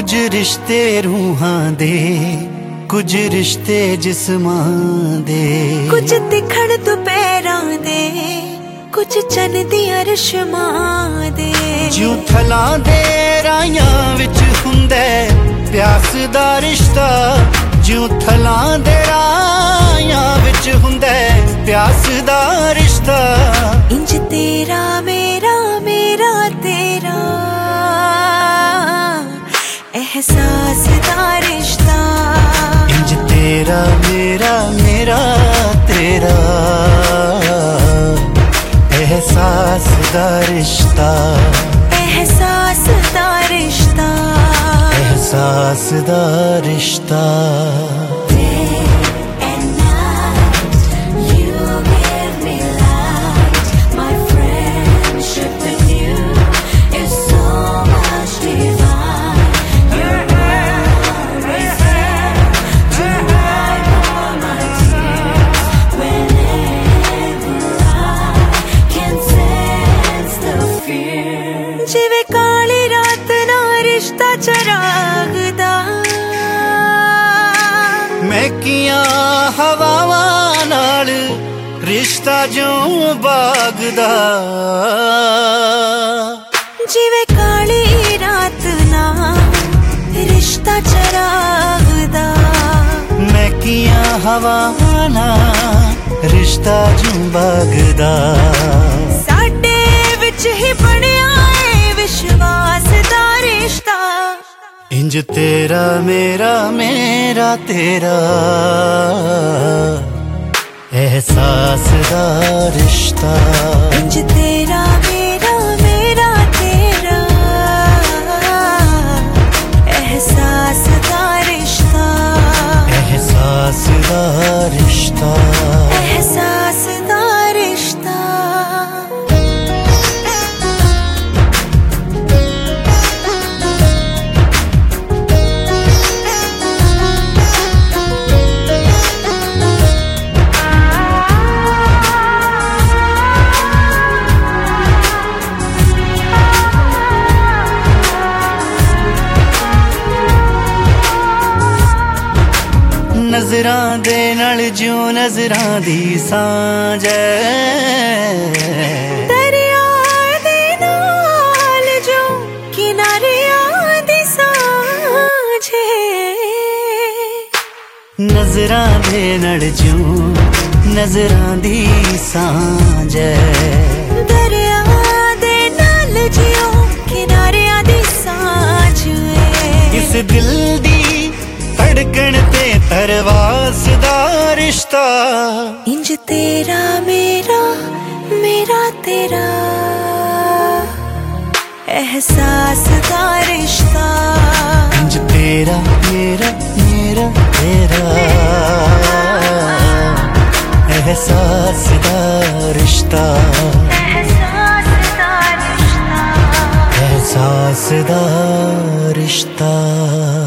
कुछ रिश्ते रूहां दे, कुछ रिश्ते जिस्मां दे, कुछ तिखड़ दुपहरां दे, कुछ चन दियां रशमां दे। ज्यों थलां दे राहियां विच हुंदा प्यास दा रिश्ता, ज्यों थलां दे राहियां विच हुंदा प्यास दा रिश्ता। इंज तेरा मेरा मेरा तेरा एहसास दा रिश्ता, इंज तेरा मेरा मेरा तेरा एहसास दा रिश्ता, एहसास दा रिश्ता, एहसास दा रिश्ता। जिवे काली रात ना रिश्ता चराग दा, मैं किया हवावां नाल रिश्ता जो बाग दा। जिवे काली रात ना रिश्ता चराग दा, मैं किया हवावां नाल रिश्ता जो बाग दा। साडे विच ही बनिया है विश्वास दा रिश्ता, इंज तेरा मेरा मेरा तेरा एहसास दा रिश्ता, इंज तेरा मेरा मेरा तेरा एहसास दा रिश्ता, एहसास दा रिश्ता, एहसास दा रिश्ता। नजरां दे नाल ज्यों नजरां दी सांझ ऐ, दरिया दे नाल जो किनारियां दी सांझ है। नजरां दे नाल ज्यों नजरां दी सांझ ऐ, दरिया दे नाल जियो किनारियां दी सांझ है। इस दिल दी धड़कन ते परवास दा रिश्ता, इंज तेरा मेरा मेरा तेरा एहसास दा रिश्ता, इंज तेरा मेरा मेरा तेरा एहसास दा रिश्ता, एहसास दा रिश्ता, एहसास दा रिश्ता।